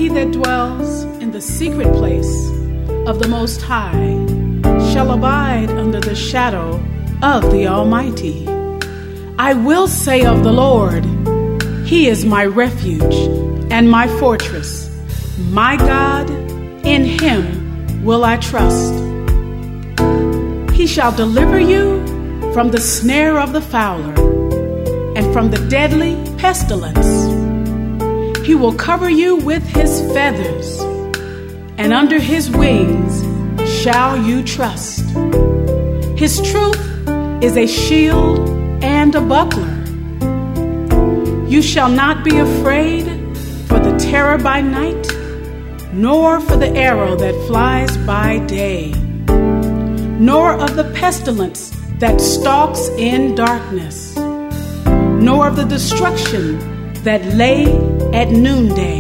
he that dwells in the secret place of the Most High shall abide under the shadow of the Almighty. I will say of the Lord, He is my refuge and my fortress. My God, in Him will I trust. He shall deliver you from the snare of the fowler and from the deadly pestilence. He will cover you with His feathers, and under His wings shall you trust. His truth is a shield and a buckler. You shall not be afraid for the terror by night, nor for the arrow that flies by day, nor of the pestilence that stalks in darkness, nor of the destruction that lay at noonday.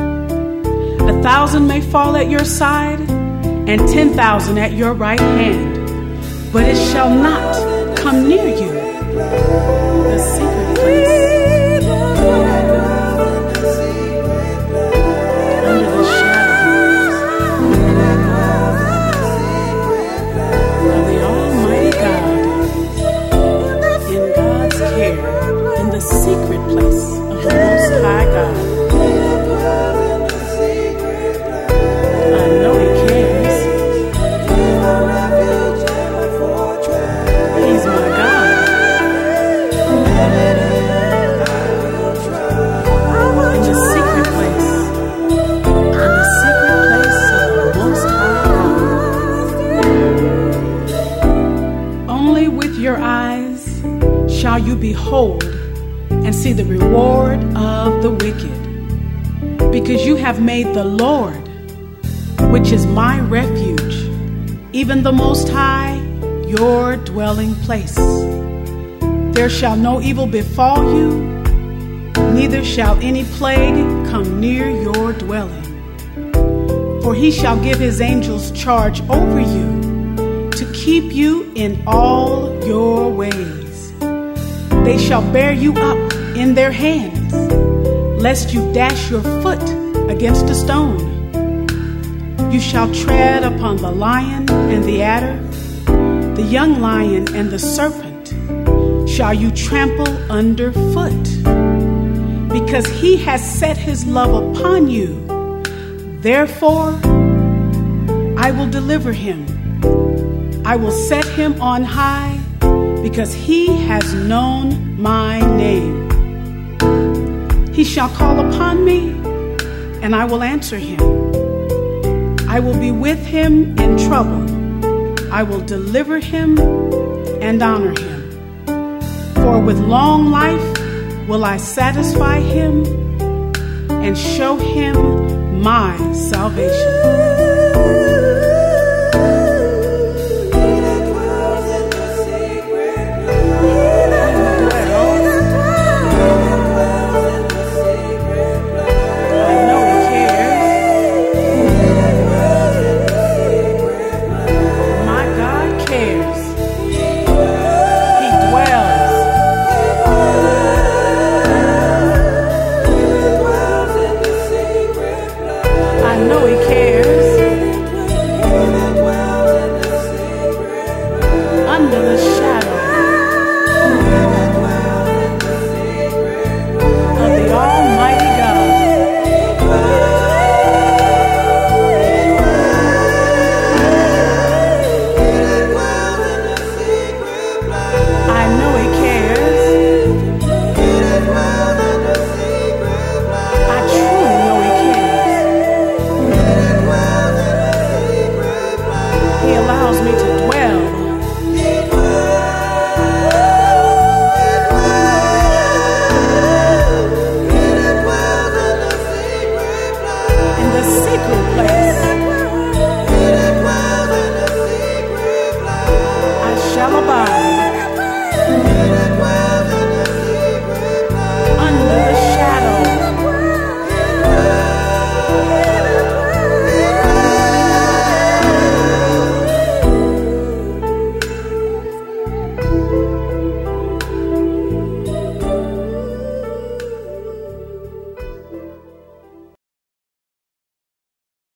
1,000 may fall at your side, and 10,000 at your right hand, but it shall not come near you. The secret place. Under the shadows of the Almighty God. In God's care. In the secret place of the Most High God. I know He cares. He's my God. In the secret place. In the secret place of the Most High God. Only with your eyes shall you behold and see the reward of the wicked, because you have made the Lord, which is my refuge, even the Most High, your dwelling place. There shall no evil befall you, neither shall any plague come near your dwelling. For He shall give His angels charge over you, to keep you in all your ways. They shall bear you up in their hands, lest you dash your foot against a stone. You shall tread upon the lion and the adder, the young lion and the serpent shall you trample underfoot. Because He has set His love upon you, therefore I will deliver him. I will set him on high, because he has known my name. He shall call upon me, and I will answer him. I will be with him in trouble. I will deliver him and honor him. For with long life will I satisfy him and show him my salvation.